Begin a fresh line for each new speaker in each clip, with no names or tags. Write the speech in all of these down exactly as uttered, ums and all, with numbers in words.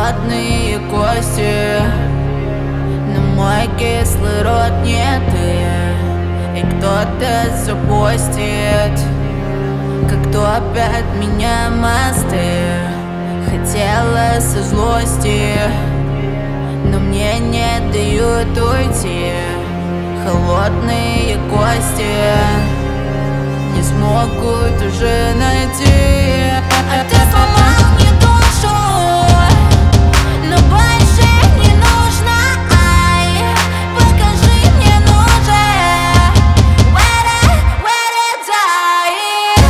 холодные кости, но мой кислород не ты. И кто-то запустит, как то опять меня мосты. Хотела со злости, но мне не дают уйти. Холодные кости не смогут уже найти. А ты сломал мне душу, но больше не нужно. Ай, покажи мне нужно. Where it, where it die.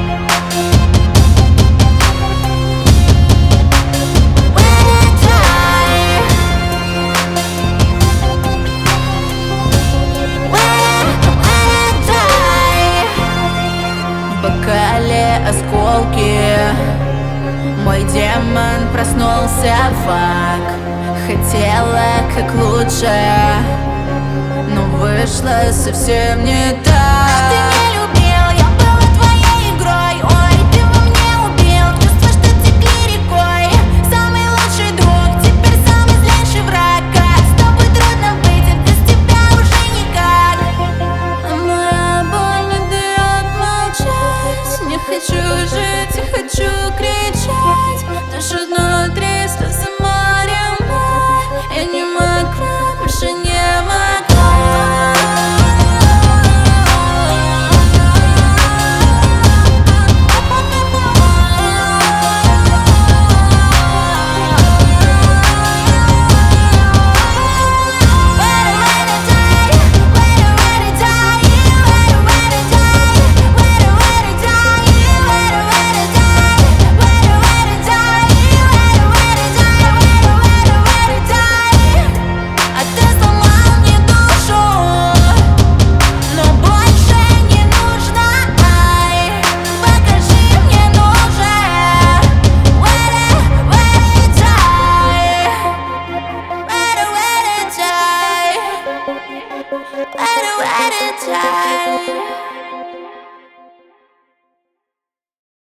Where it die. Where, where it die. В бокале осколки, мой демон проснулся, фак. Хотела как лучше, но вышло совсем не так. А ты не любил, я была твоей игрой. Ой, ты во мне убил чувства, что текли рекой. Самый лучший друг, теперь самый злейший враг. Как с тобой трудно быть, а без тебя уже никак. А моя боль не дает молчать. Не хочу жить, я хочу кричать. Душу внутри слезы морем. Я не могла, больше не могла. Where, where to die?